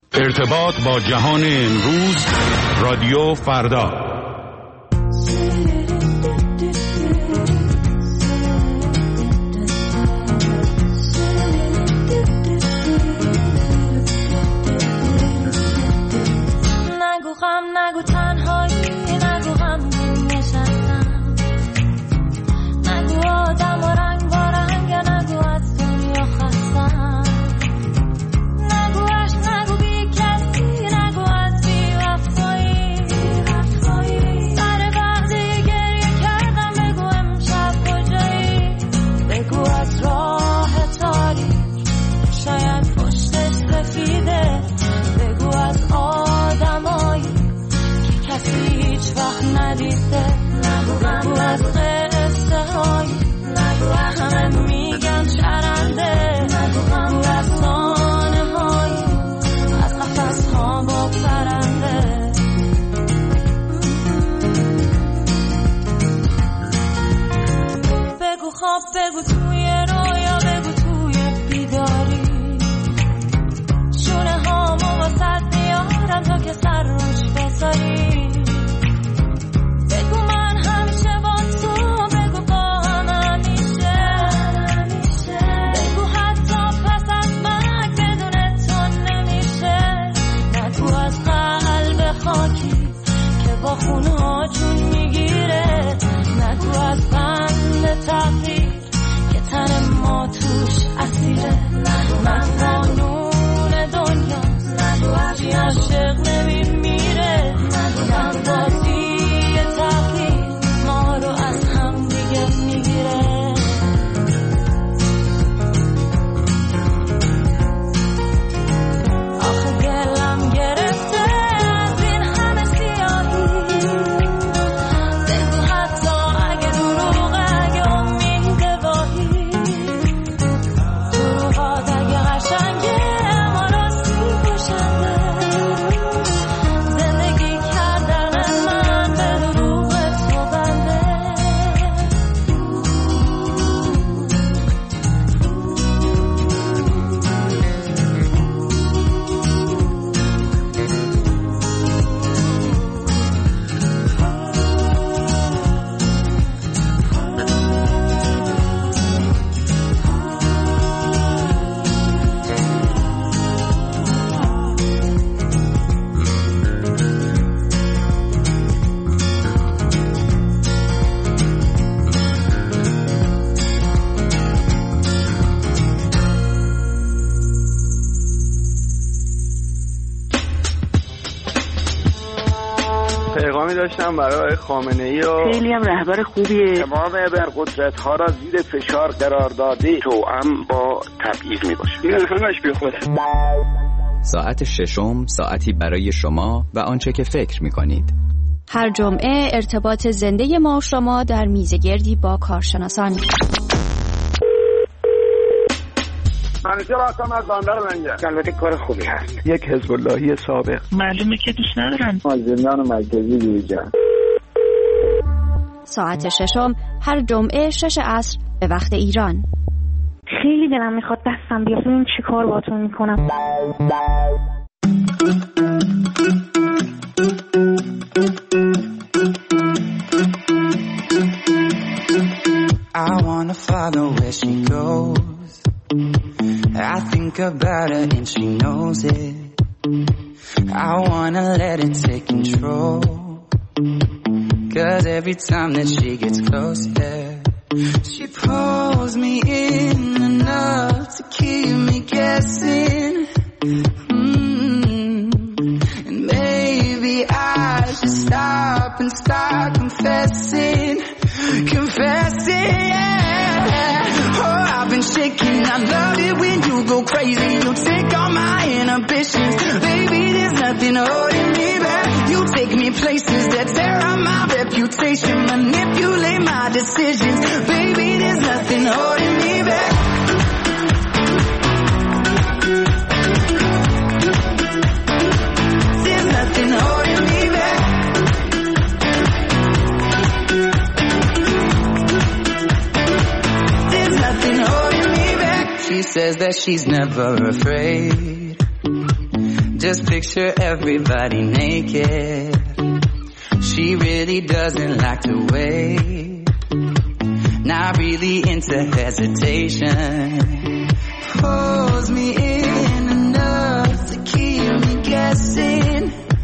ارتباط با جهان امروز، رادیو فردا. نگو غم، نگو تنهایی، نگو غم نشستم، نگو آدم و رنگ با رنگ، نگو از دنیا خستم، نگو عشق، نگو بی کسی، نگو از بی وفایی، سر وقتی گریه کردم بگو امشب کجایی، بگو از راه تاریک شاید پشتش سفیده، بگو از آدمایی که کسی هیچ وقت ندیده، بگو از قصه هایی همه میگن شرنده، بگو از سانه هایی از قفص ها با پرنده، بگو خواب، بگو توی رویا، بگو توی بیداری، شونه هامو واسد میارم تا که سر روش بذاری، بگو من همیشه با تو، بگو با هم همیشه، بگو حتی پس از مرگ بدون تو نمیشه، نگو از قلب خاکی که با خونها جون میگیره، نگو از بند تقدیر که تن ما توش اسیره، من قانون دنیا هرچی عاشق نمیمیره، من بازی تقدیر ما رو از هم دیگه میگیره، آخه دلم گرفته از این همه سیاهی، بگو حتی اگه دروغه، اگه امید واهی، دروغات اگه قشنگه اما راستی کشنده، زندگی کردن من به دروغ تو بنده، پیغامی داشتم برای خامنه‌ای و خیلی هم رهبر خوبیه. امام ابرقدرت‌ها را زیر فشار قرار داده، توأم با تبعیض میباشه. این همش بی خوده. ساعت ششم، ساعتی برای شما و آنچه که فکر می‌کنید. هر جمعه ارتباط زنده ما و شما در میزگردی با کارشناسان. همیشه راستم از باندر منگه. البته کار خوبی هست. یک حزب اللهی سابق. معلومه که دوست ندارن. زندان مرکزی دیجا. ساعت ششم هر جمعه 6 عصر به وقت ایران. خیلی دلم میخواد دستم بیاد ببینم چی کار باهاتون میکنم. I wanna follow where she goes. I think about her and she knows it. I wanna let it take control. 'Cause every time that she gets closer, she pulls me in enough to keep me guessing. And maybe I should stop and start confessing. Yeah. Oh, I've been shaking. I love it when you go crazy. You take all my inhibitions. Baby, there's nothing holding me back. You take me places that tear up my reputation. Manipulate my decisions. Baby, there's nothing holding me back. There's nothing holding me back. She says that she's never afraid. Just picture everybody naked. She really doesn't like to wait. Not really into hesitation. Pulls me in enough to keep me guessing.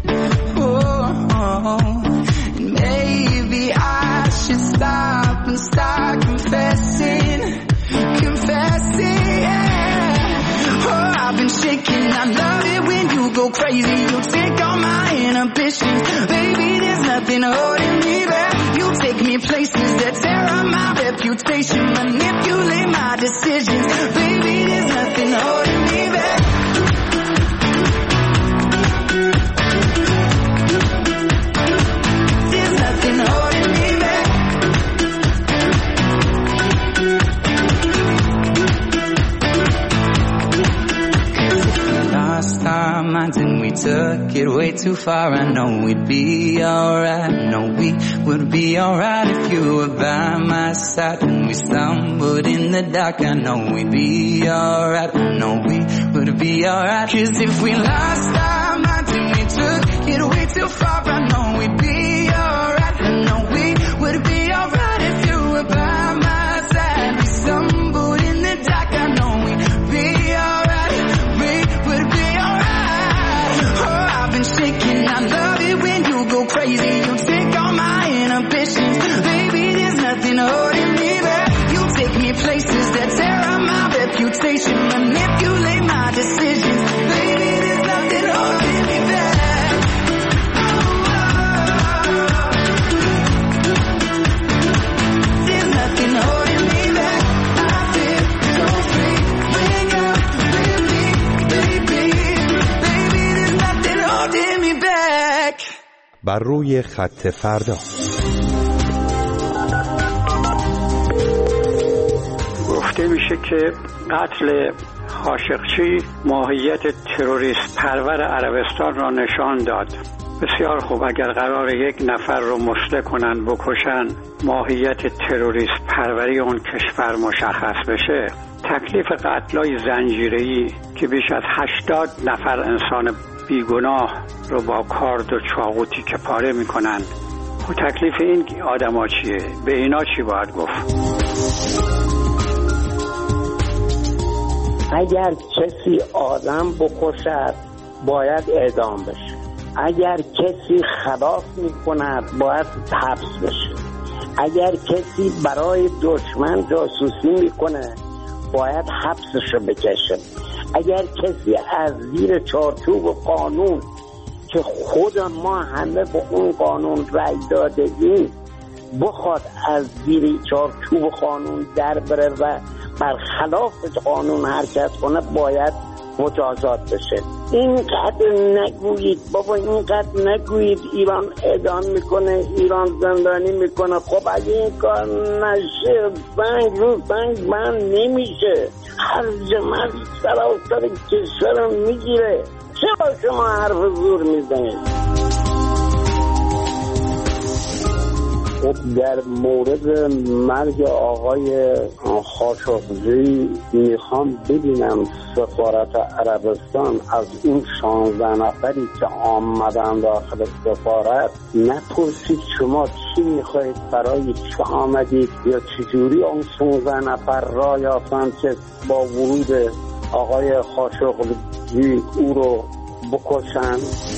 And maybe I should stop and start confessing, yeah. Oh, I've been shaking. I love it when you go crazy. You take all my inhibitions, baby. There's nothing holding me back. You take me places that tear up my reputation, manipulate my decisions, baby. There's nothing holding me back. There's nothing holding me back. Lost our minds and we took it way too far. I know we'd be alright. I know we would be alright if you were by my side. And we stumbled in the dark. I know we'd be alright. I know we would be alright. 'Cause if we lost our minds and we took it way too far, I know we'd be alright. I know we would be alright if you were by my side. We stumbled in the dark. I know we'd be alright. We would be alright. Oh, I've been shaking. I love it when you go crazy. You take all my inhibitions, baby. There's nothing holding me back. You take me places that tear up my reputation, manipulate my decisions, baby. There's nothing holding me back. There's nothing holding me back. I feel so free. Wake up with me, baby. Baby, there's nothing holding me back. بر روی خط فردا. گفته میشه که قتل خاشقچی ماهیت تروریست پرور عربستان را نشان داد. بسیار خوب. اگر قرار یک نفر رو مسلح کنن، بکشن، ماهیت تروریست پروری اون کشور مشخص بشه، تکلیف قتلای زنجیره‌ای که بیش از 80 نفر انسان بیگناه رو با کارد و چاقو تیکه پاره میکنن، و تکلیف این آدما چیه؟ به اینا چی باید گفت؟ اگر کسی آدم بکشد باید اعدام بشه. اگر کسی خلاف میکند باید حبس بشه. اگر کسی برای دشمن جاسوسی میکنه باید حبسشو بکشه. اگر کسی از زیر چارچوب قانون که خود ما همه با اون قانون رأی داده ایم بخواد از زیر چارچوب قانون در بره و برخلاف قانون حرکت کنه باید مجازات بشه. اینقدر نگویید بابا، اینقدر نگویید ایران اعدام میکنه، ایران زندانی میکنه. خب اگه این کار نشه سنگ رو سنگ بند نمیشه، هر جمعی سراسر کشور رو میگیره. چرا شما حرف زور میزنید؟ در مورد مرگ آقای خاشقچی میخوام ببینم سفارت عربستان از اون 16 نفری که آمدن داخل سفارت نپرسید شما چی میخواید، برای چه آمدید، یا چجوری اون 16 نفر را یافتند که با ورود آقای خاشقچی او رو بکشن.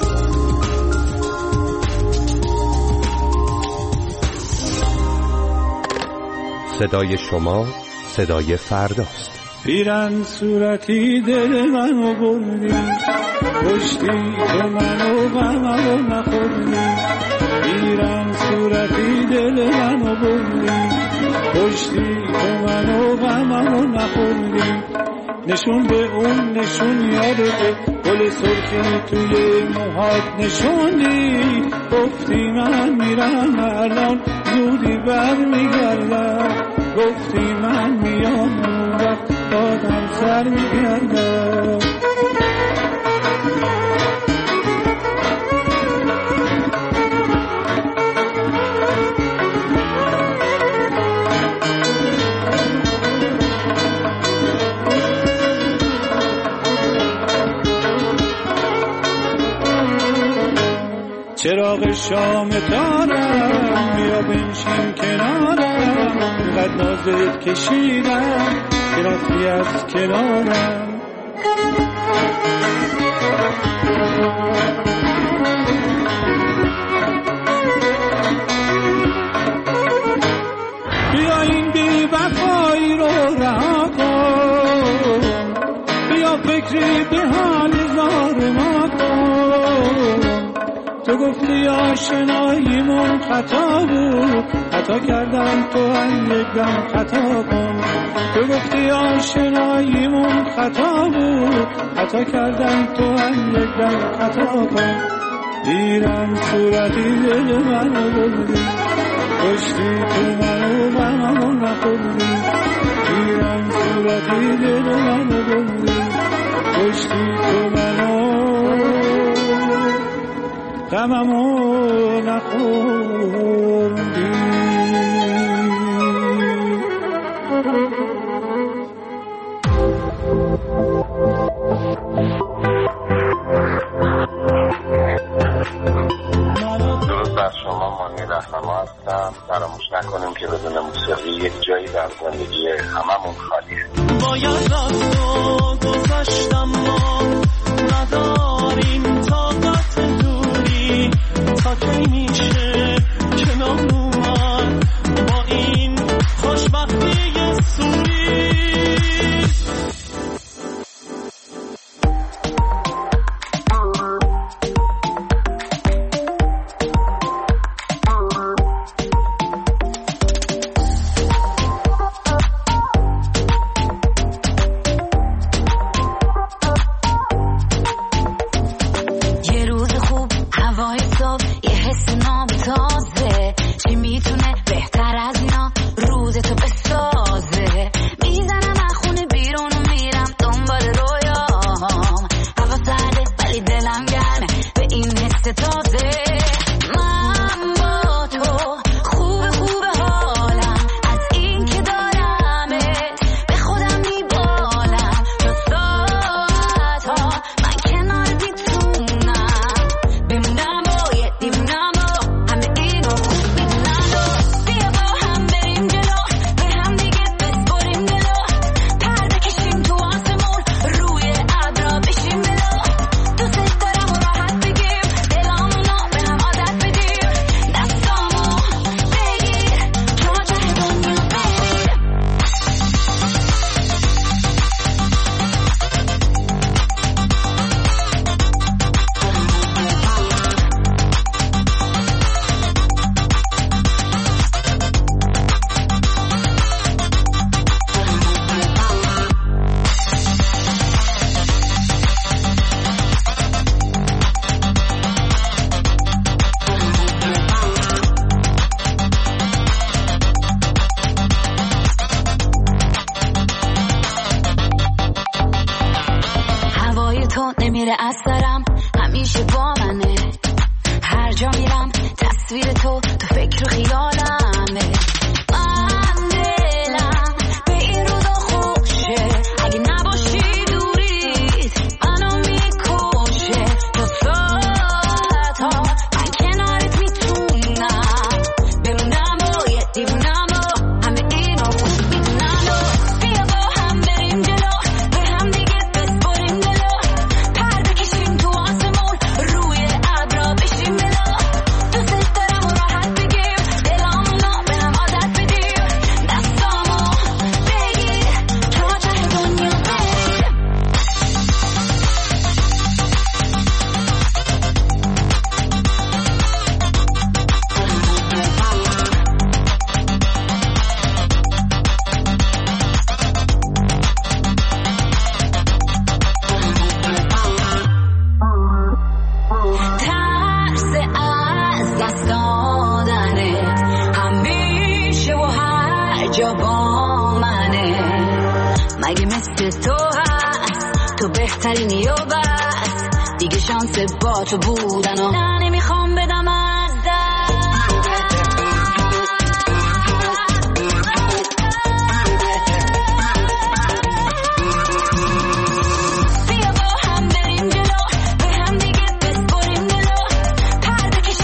صدای شما صدای فرداست. پیرن صورتی دل منو بردی، پشتی که منو غممو نخوردی. پیرن صورتی دل منو بردی، پشتی که منو غممو نخوردی. نشون به اون نشون یادته، گل سرخی توی موهات نشوندی. گفتی من میرم الان زودی برمیگردم، گفتی من میام اون وقت دادم سر میگردم. چراغ شام تارم بیا بنشین کنارم، اینقدر نازت کشیدم که رفتی از کنارم. بیا این بی وفایی رو رها کن، بیا فکری به حال زار ما کن. تو گفتی آشناییمون خطا بود، خطا کردم تو هم یک دم خطا کن. تو گفتی آشناییمون خطا بود، خطا کردم تو هم یک دم خطا کن. دیرم صورتی دل منو بردی، کشتی تو منو غممو نخوردی. دیرم صورتی دل منو بردی، کشتی تو منو غممو نخوردی. درود بر شما، مانی رهنما هستم. فراموش نکنیم که بدون موسیقی یک جایی در زندگی هممون خالیه. باید رفتو گذاشتم، ما نداریم طاقت دوری. تا کی میشه کنار اومد با این خوشبختی سوری؟ نمیره از سرم، همیشه با منه. هر جا میرم تصویر تو فکر و خیالمه. من دلم به این روزا خوشه، اگه نباشی دوریت منو میکشه. تا ساعتها من کنارت میتونم بمونم و یه دیوونم و همه اینو خوب میدونم. و بیا با هم بریم جلو، به هم دیگه بسپریم دلو. پرده کشیم تو آسمون، روی ابرا بشیم ملا. دوست دارم و راحت بگیم دلامونو به هم عادت بدیم. دستامو بگیر که ما ته دنیا بریم. ترس از دست دادنت همیشه و هر جا با منه. مگه مثل تو هست تو بهترینی و بس، دیگه شانس با تو بودن و نه نمیخوام بدم از دست. بیا با هم بریم جلو، به هم دیگه بسپریم دلو. پرده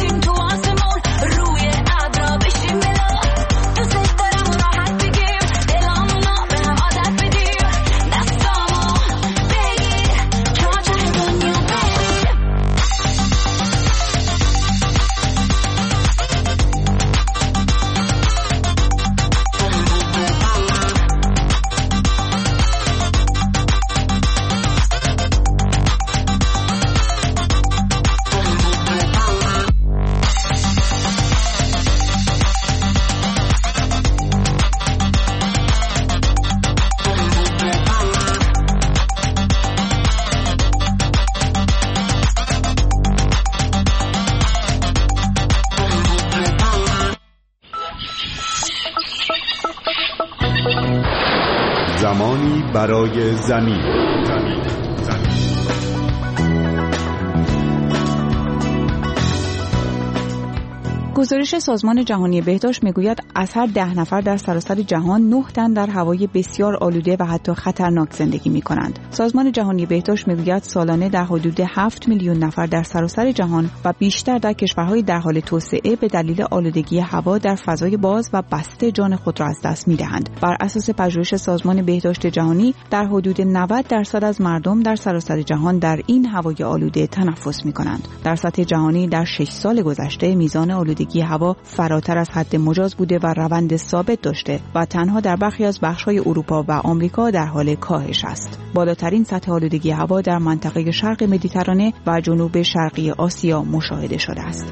جهانی برای زمین. گزارش سازمان جهانی بهداشت میگوید از هر 10 نفر در سراسر جهان 9 تن در هوای بسیار آلوده و حتی خطرناک زندگی می‌کنند. سازمان جهانی بهداشت میگوید سالانه در حدود 7 میلیون نفر در سراسر جهان و بیشتر در کشورهای در حال توسعه به دلیل آلودگی هوا در فضای باز و بسته جان خود را از دست می‌دهند. بر اساس پژوهش سازمان بهداشت جهانی در حدود 90% از مردم در سراسر جهان در این هوای آلوده تنفس می‌کنند. در سطح جهانی در 6 سال گذشته میزان آلودگی هوا فراتر از حد مجاز بوده و روند ثابت داشته و تنها در برخی از بخش‌های اروپا و آمریکا در حال کاهش است. بالاترین سطح آلودگی هوا در منطقه شرق مدیترانه و جنوب شرقی آسیا مشاهده شده است.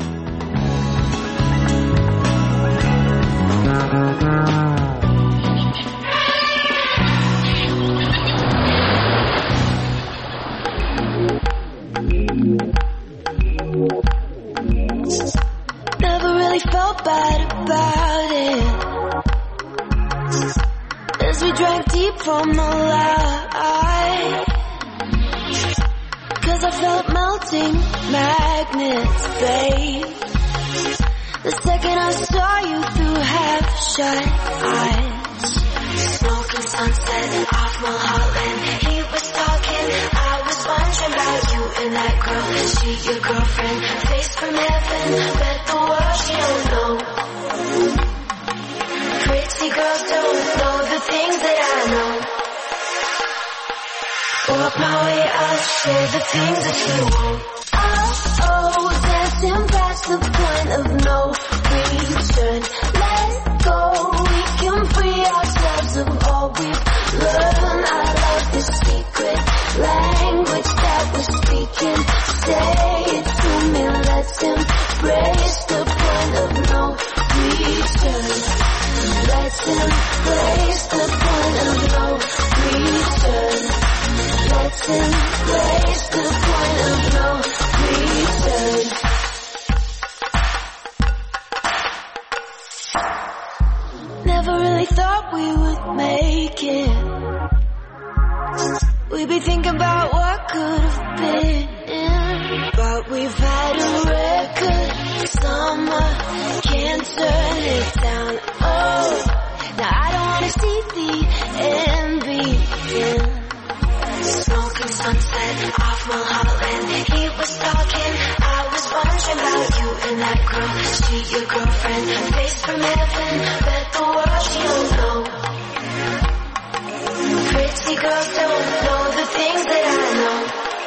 Felt bad about it as we drank deep from the light, 'cause I felt melting magnets, babe. The second I saw you through half-shut eyes, smoking sunset off Mulholland. He was talking, I was wondering about you and that girl. She your girlfriend, face from heaven, bet the world she don't know. Pretty girls don't know the things that I know. Walk my way, I'll share the things that you won't. Oh, dancing past the point of no return. Let go, we can free ourselves of all we've learned. I love the secret language that we're speaking. Say it to me, let's embrace the point of no return. Let's embrace the point of no return. Let's embrace the point of no return. Never really thought we would make it. We'd be thinking about what could have been, but we've had a record summer, can't turn it down. Oh, now I don't wanna see the end begin. Smoking sunset off Mulholland. He was talking, I was wondering about you and that girl. She your girlfriend, face from heaven, bet the world she don't know. Pretty girls don't know the things that I know.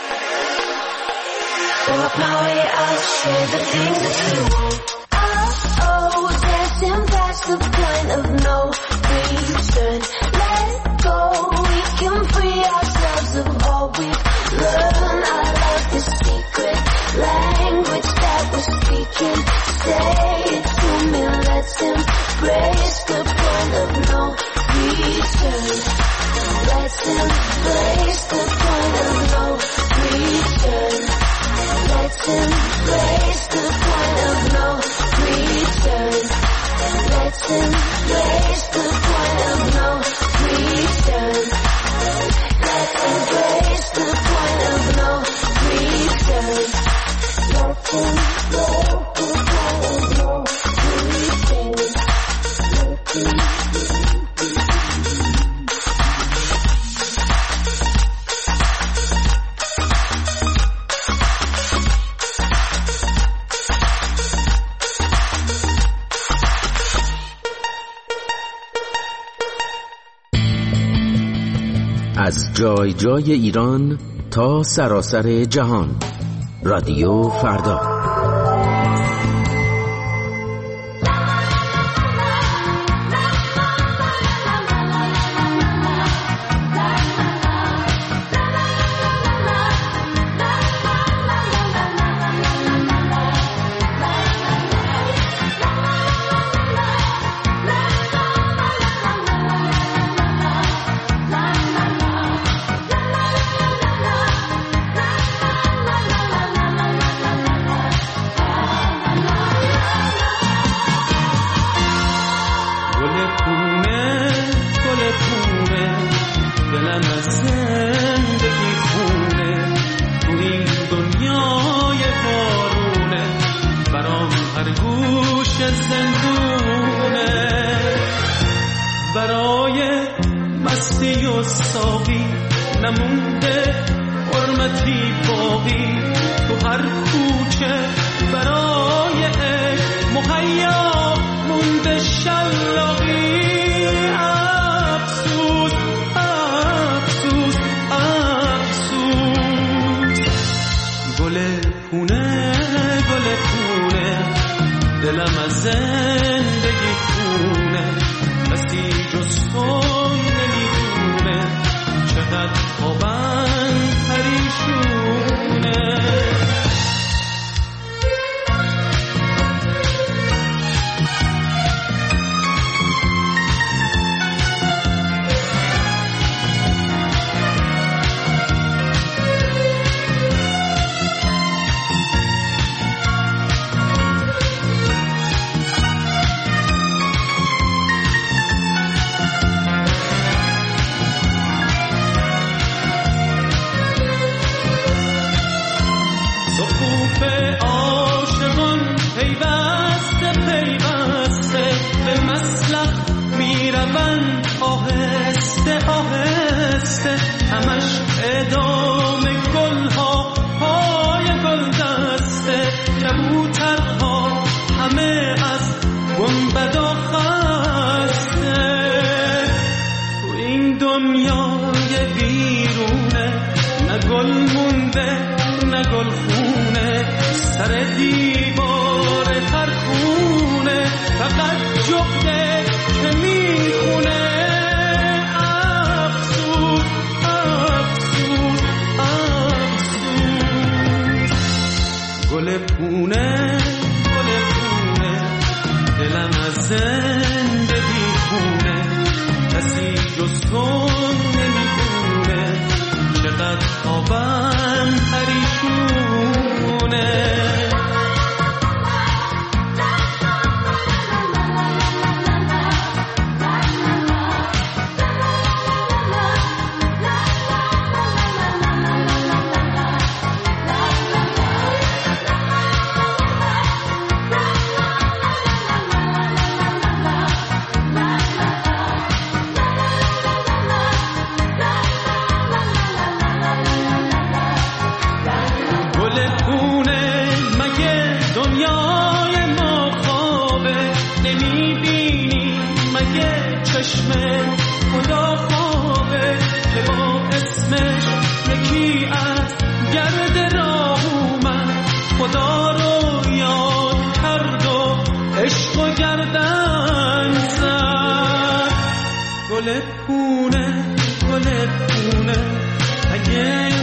Walk my way, I'll share the things that you won't. Oh, dancing past the point of no return. Let go, we can free ourselves of all we've learned. I love the secret language that we're speaking. Say it to me, let's embrace the point of no return. Let's embrace the point of no return. Let's embrace the point of no return. Let's embrace the point of no return. Let's embrace the point of no return. Let's embrace the point of no return. از جای جای ایران تا سراسر جهان، رادیو فردا. زندونه برای مستی و ساقی نمونده حرمتی باقی تو هر کوچه برای عشق مهیا مونده شلاقی افسوس افسوس افسوس گل پونه دلم از زندگی خونه کسی جز تو نمیدونه چقدر خوابم پریشونه آهسته آهسته همش ادامه گلها پای گل دسته کبوترها همه از گنبدا خسته تو این دنیای بیرونه نه گل مونده نه گل خونه سر دیوار هر خونه فقط جغده که میخونه گل پونه دلم از زندگی خونه کسی جز تو نمیدونه چقدر خوابم پریشونه خدا خوابه که با اسمش یکی از گرد راه اومد خدا رو یاد کرد و عشق و گردن زد گل پونه اگه